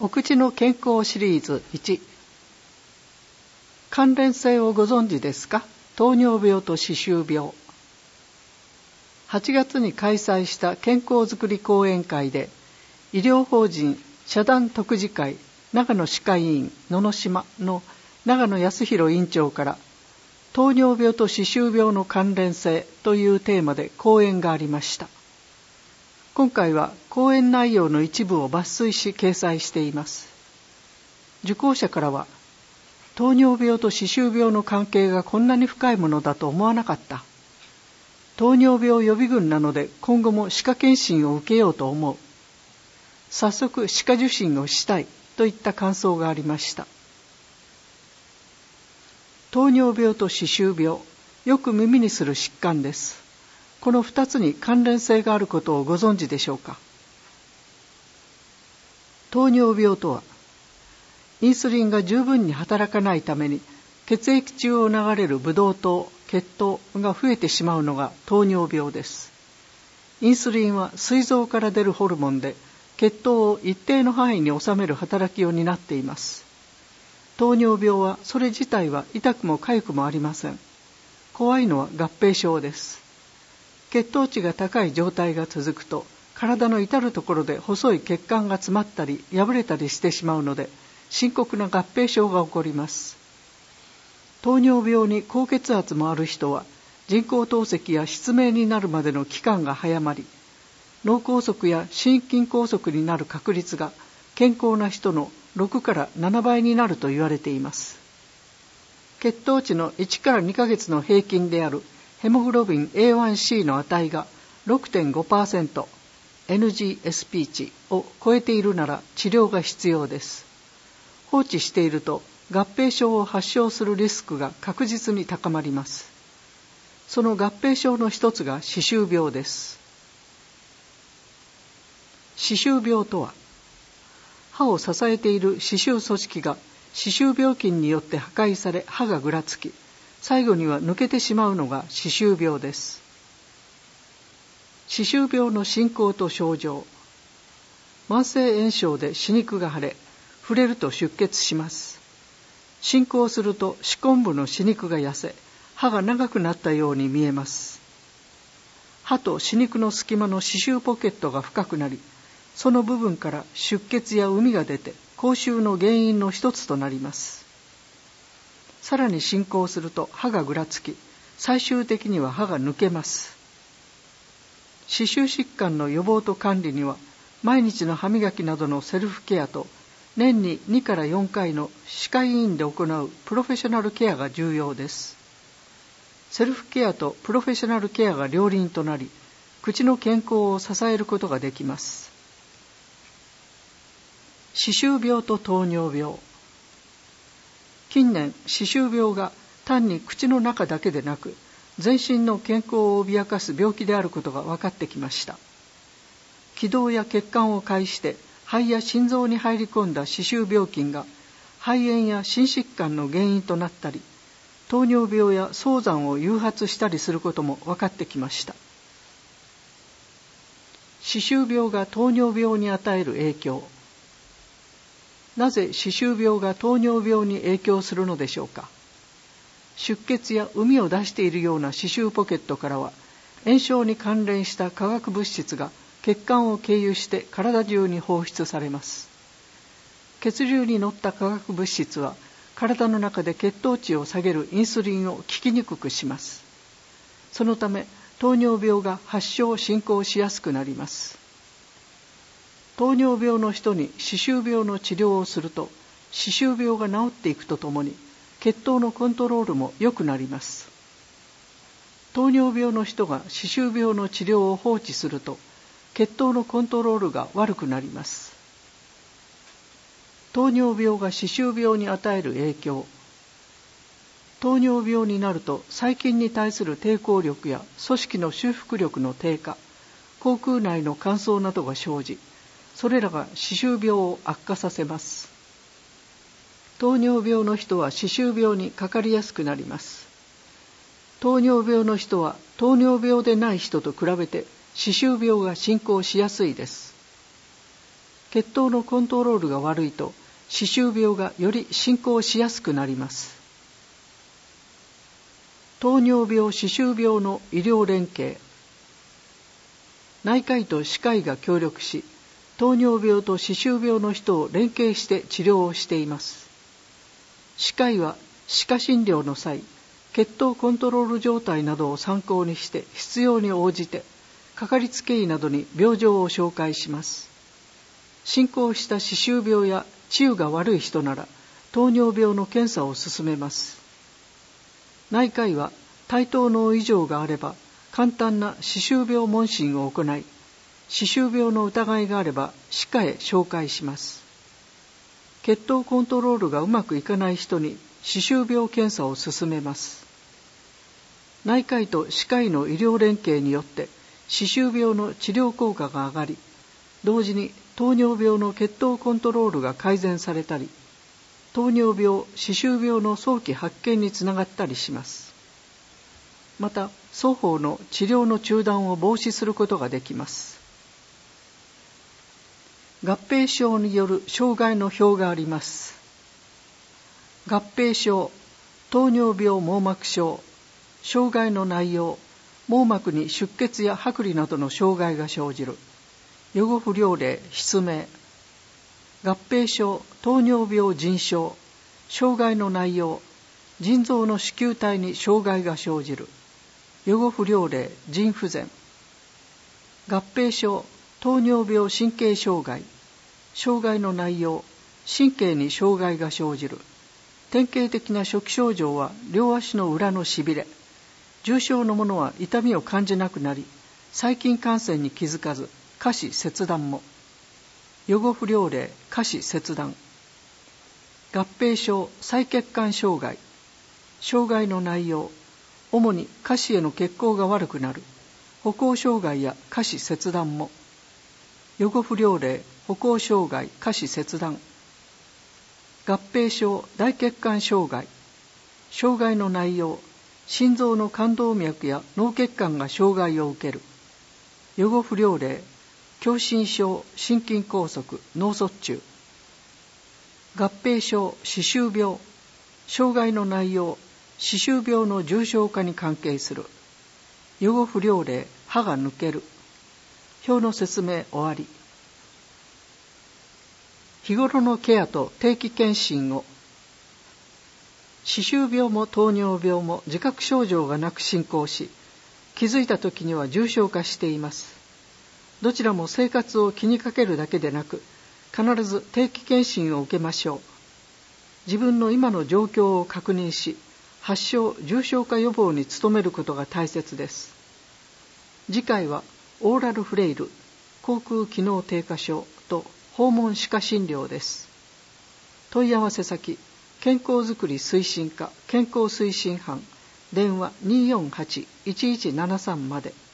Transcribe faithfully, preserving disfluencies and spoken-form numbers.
お口の健康シリーズいち。関連性をご存知ですか？糖尿病と歯周病。はちがつに開催した健康づくり講演会で、医療法人社団徳次会長野歯科医院野々島の長野康弘院長から、糖尿病と歯周病の関連性というテーマで講演がありました。今回は講演内容の一部を抜粋し掲載しています。受講者からは、糖尿病と歯周病の関係がこんなに深いものだと思わなかった。糖尿病予備軍なので今後も歯科検診を受けようと思う。早速歯科受診をしたいといった感想がありました。糖尿病と歯周病、よく耳にする疾患です。この二つに関連性があることをご存知でしょうか。糖尿病とは、インスリンが十分に働かないために血液中を流れるブドウ糖、血糖が増えてしまうのが糖尿病です。インスリンは膵臓から出るホルモンで、血糖を一定の範囲に収める働きを担っています。糖尿病はそれ自体は痛くも痒くもありません。怖いのは合併症です。血糖値が高い状態が続くと、体の至るところで細い血管が詰まったり破れたりしてしまうので、深刻な合併症が起こります。糖尿病に高血圧もある人は、人工透析や失明になるまでの期間が早まり、脳梗塞や心筋梗塞になる確率が健康な人のろくからななばいになると言われています。血糖値のいちからにかげつの平均であるヘモグロビン エーワンシー の値が ろくてんごパーセント、エヌジーエスピー 値を超えているなら治療が必要です。放置していると合併症を発症するリスクが確実に高まります。その合併症の一つが歯周病です。歯周病とは、歯を支えている歯周組織が歯周病菌によって破壊され歯がぐらつき、最後には抜けてしまうのが歯周病です。歯周病の進行と症状。慢性炎症で歯肉が腫れ、触れると出血します。進行すると歯根部の歯肉が痩せ、歯が長くなったように見えます。歯と歯肉の隙間の歯周ポケットが深くなり、その部分から出血や膿が出て口臭の原因の一つとなります。さらに進行すると歯がぐらつき、最終的には歯が抜けます。歯周疾患の予防と管理には、毎日の歯磨きなどのセルフケアと、年ににからよんかいの歯科医院で行うプロフェッショナルケアが重要です。セルフケアとプロフェッショナルケアが両輪となり、口の健康を支えることができます。歯周病と糖尿病。近年、歯周病が単に口の中だけでなく、全身の健康を脅かす病気であることが分かってきました。気道や血管を介して肺や心臓に入り込んだ歯周病菌が肺炎や心疾患の原因となったり、糖尿病や早産を誘発したりすることも分かってきました。歯周病が糖尿病に与える影響。なぜ歯周病が糖尿病に影響するのでしょうか。出血や膿を出しているような歯周ポケットからは、炎症に関連した化学物質が血管を経由して体中に放出されます。血流に乗った化学物質は、体の中で血糖値を下げるインスリンを効きにくくします。そのため、糖尿病が発症・進行しやすくなります。糖尿病の人に歯周病の治療をすると、歯周病が治っていくとともに、血糖のコントロールも良くなります。糖尿病の人が歯周病の治療を放置すると、血糖のコントロールが悪くなります。糖尿病が歯周病に与える影響。糖尿病になると細菌に対する抵抗力や組織の修復力の低下、口腔内の乾燥などが生じ、それらが歯周病を悪化させます。糖尿病の人は歯周病にかかりやすくなります。糖尿病の人は糖尿病でない人と比べて歯周病が進行しやすいです。 血糖のコントロールが悪いと歯周病がより進行しやすくなります。糖尿病歯周病の医療連携。内科医と歯科医が協力し、糖尿病と歯周病の人を連携して治療をしています。歯科医は歯科診療の際、血糖コントロール状態などを参考にして必要に応じて、かかりつけ医などに病状を紹介します。進行した歯周病や治癒が悪い人なら、糖尿病の検査を勧めます。内科医は対等の異常があれば、簡単な歯周病問診を行い、歯周病の疑いがあれば歯科へ紹介します。血糖コントロールがうまくいかない人に歯周病検査を勧めます。内科医と歯科医の医療連携によって歯周病の治療効果が上がり、同時に糖尿病の血糖コントロールが改善されたり、糖尿病、歯周病の早期発見につながったりします。また、双方の治療の中断を防止することができます。合併症による障害の表があります。合併症、糖尿病網膜症、障害の内容、網膜に出血や剥離などの障害が生じる。予後不良例、失明。合併症、糖尿病腎症、障害の内容、腎臓の糸球体に障害が生じる。予後不良例、腎不全。合併症、糖尿病神経障害、障害の内容、神経に障害が生じる。典型的な初期症状は両足の裏のしびれ、重症のものは痛みを感じなくなり、細菌感染に気づかず、下肢切断も。予後不良例、下肢切断。合併症、細血管障害、障害の内容、主に下肢への血行が悪くなる。歩行障害や下肢切断も。予後不良例、歩行障害、下肢切断。合併症、大血管障害、障害の内容、心臓の冠動脈や脳血管が障害を受ける。予後不良例、狭心症、心筋梗塞、脳卒中。合併症、歯周病、障害の内容、歯周病の重症化に関係する。予後不良例、歯が抜ける。表の説明終わり。日頃のケアと定期検診を。歯周病も糖尿病も自覚症状がなく進行し、気づいた時には重症化しています。どちらも生活を気にかけるだけでなく、必ず定期検診を受けましょう。自分の今の状況を確認し、発症・重症化予防に努めることが大切です。次回はオーラルフレイル、口腔機能低下症と訪問歯科診療です。問い合わせ先、健康づくり推進課健康推進班、電話 にーよんはち いちいちななさん まで。